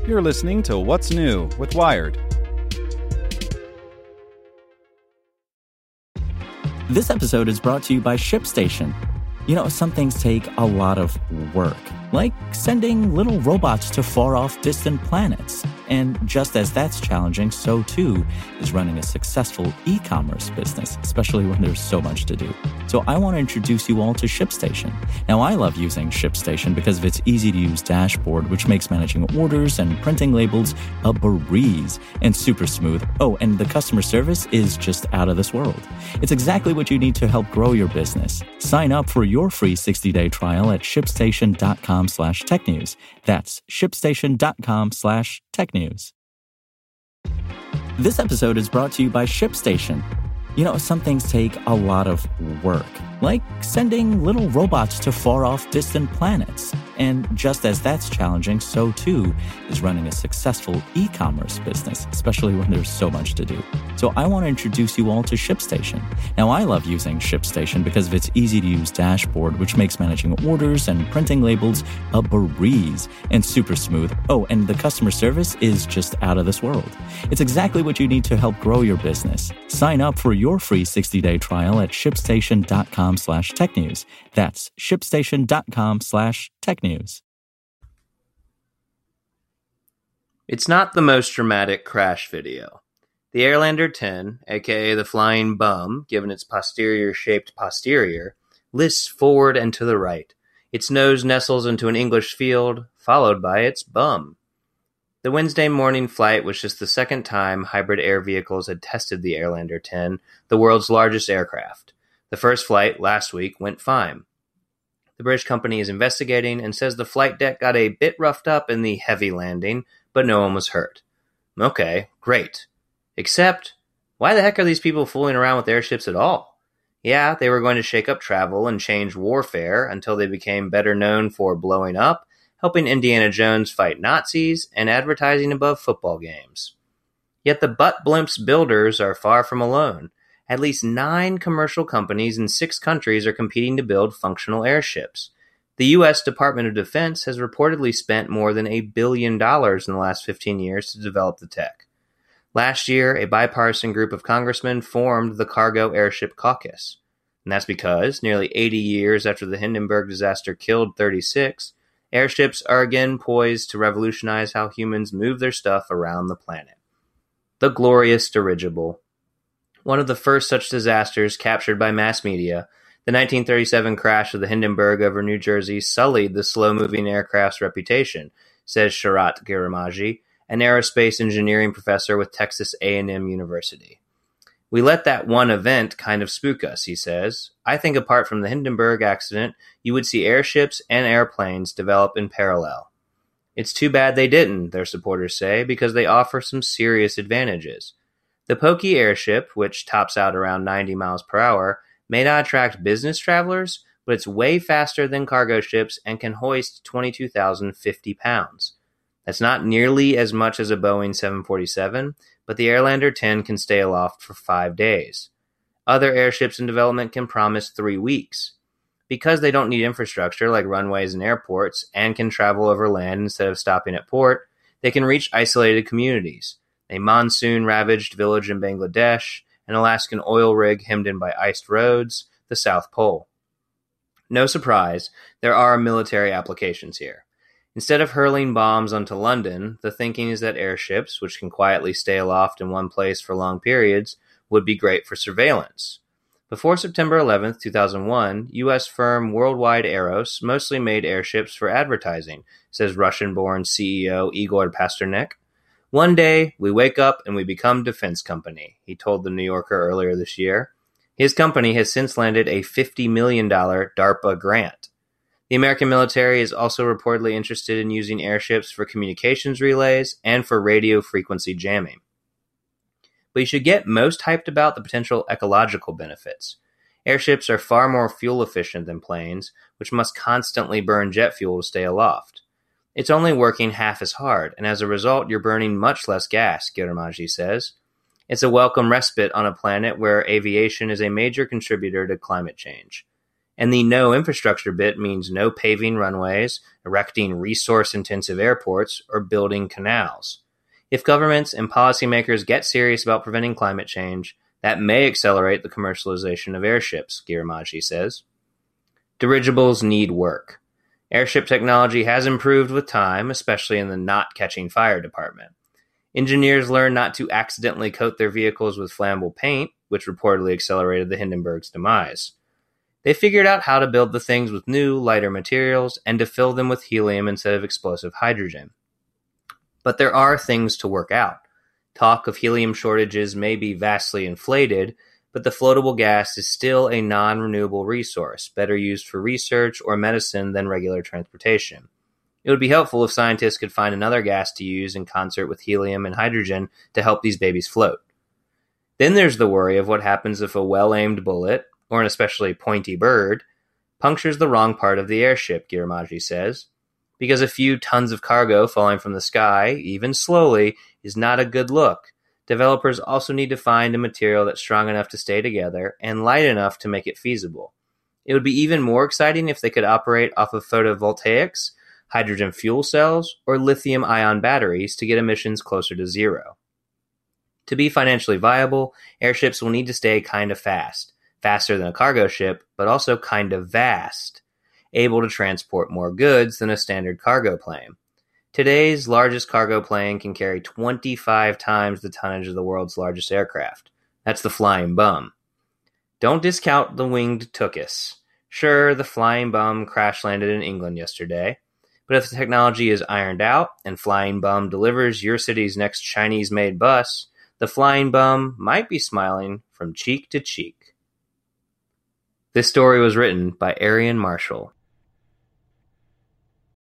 You're listening to What's New with Wired. This episode is brought to you by ShipStation. You know, some things take a lot of work, like sending little robots to far-off distant planets. And just as that's challenging, so too is running a successful e-commerce business, especially when there's so much to do. So I want to introduce you all to ShipStation. Now, I love using ShipStation because of its easy-to-use dashboard, which makes managing orders and printing labels a breeze and super smooth. Oh, and the customer service is just out of this world. It's exactly what you need to help grow your business. Sign up for your free 60-day trial at shipstation.com/technews. That's shipstation.com/technews. This episode is brought to you by ShipStation. You know, some things take a lot of work, like sending little robots to far-off distant planets. And just as that's challenging, so too is running a successful e-commerce business, especially when there's so much to do. So I want to introduce you all to ShipStation. Now, I love using ShipStation because of its easy-to-use dashboard, which makes managing orders and printing labels a breeze and super smooth. Oh, and the customer service is just out of this world. It's exactly what you need to help grow your business. Sign up for your free 60-day trial at shipstation.com/technews. That's shipstation.com/technews. It's not the most dramatic crash video. The Airlander 10, aka the Flying Bum, given its posterior-shaped posterior, lists forward and to the right. Its nose nestles into an English field, followed by its bum. The Wednesday morning flight was just the second time hybrid air vehicles had tested the Airlander 10, the world's largest aircraft. The first flight, last week, went fine. The British company is investigating and says the flight deck got a bit roughed up in the heavy landing, but no one was hurt. Okay, great. Except, why the heck are these people fooling around with airships at all? Yeah, they were going to shake up travel and change warfare until they became better known for blowing up, helping Indiana Jones fight Nazis, and advertising above football games. Yet the butt blimps builders are far from alone. At least 9 commercial companies in 6 countries are competing to build functional airships. The U.S. Department of Defense has reportedly spent more than $1 billion in the last 15 years to develop the tech. Last year, a bipartisan group of congressmen formed the Cargo Airship Caucus. And that's because, nearly 80 years after the Hindenburg disaster killed 36, airships are again poised to revolutionize how humans move their stuff around the planet. The glorious dirigible. One of the first such disasters captured by mass media, the 1937 crash of the Hindenburg over New Jersey sullied the slow-moving aircraft's reputation, says Sharat Giramaji, an aerospace engineering professor with Texas A&M University. We let that one event kind of spook us, he says. I think apart from the Hindenburg accident, you would see airships and airplanes develop in parallel. It's too bad they didn't, their supporters say, because they offer some serious advantages. The pokey airship, which tops out around 90 miles per hour, may not attract business travelers, but it's way faster than cargo ships and can hoist 22,050 pounds. That's not nearly as much as a Boeing 747, but the Airlander 10 can stay aloft for 5 days. Other airships in development can promise 3 weeks. Because they don't need infrastructure like runways and airports and can travel over land instead of stopping at port, they can reach isolated communities. A monsoon-ravaged village in Bangladesh, an Alaskan oil rig hemmed in by iced roads, the South Pole. No surprise, there are military applications here. Instead of hurling bombs onto London, the thinking is that airships, which can quietly stay aloft in one place for long periods, would be great for surveillance. Before September 11, 2001, U.S. firm Worldwide Aeros mostly made airships for advertising, says Russian-born CEO Igor Pasternak. One day, we wake up and we become defense company, he told The New Yorker earlier this year. His company has since landed a $50 million DARPA grant. The American military is also reportedly interested in using airships for communications relays and for radio frequency jamming. But you should get most hyped about the potential ecological benefits. Airships are far more fuel efficient than planes, which must constantly burn jet fuel to stay aloft. It's only working half as hard, and as a result, you're burning much less gas, Giramaji says. It's a welcome respite on a planet where aviation is a major contributor to climate change. And the no infrastructure bit means no paving runways, erecting resource-intensive airports, or building canals. If governments and policymakers get serious about preventing climate change, that may accelerate the commercialization of airships, Giramaji says. Dirigibles need work. Airship technology has improved with time, especially in the not-catching-fire department. Engineers learned not to accidentally coat their vehicles with flammable paint, which reportedly accelerated the Hindenburg's demise. They figured out how to build the things with new, lighter materials and to fill them with helium instead of explosive hydrogen. But there are things to work out. Talk of helium shortages may be vastly inflated, but the floatable gas is still a non-renewable resource, better used for research or medicine than regular transportation. It would be helpful if scientists could find another gas to use in concert with helium and hydrogen to help these babies float. Then there's the worry of what happens if a well-aimed bullet, or an especially pointy bird, punctures the wrong part of the airship, Giramaji says. Because a few tons of cargo falling from the sky, even slowly, is not a good look. Developers also need to find a material that's strong enough to stay together and light enough to make it feasible. It would be even more exciting if they could operate off of photovoltaics, hydrogen fuel cells, or lithium-ion batteries to get emissions closer to zero. To be financially viable, airships will need to stay kind of fast, faster than a cargo ship, but also kind of vast, able to transport more goods than a standard cargo plane. Today's largest cargo plane can carry 25 times the tonnage of the world's largest aircraft. That's the Flying Bum. Don't discount the winged Tookus. Sure, the Flying Bum crash-landed in England yesterday, but if the technology is ironed out and Flying Bum delivers your city's next Chinese-made bus, the Flying Bum might be smiling from cheek to cheek. This story was written by Arian Marshall.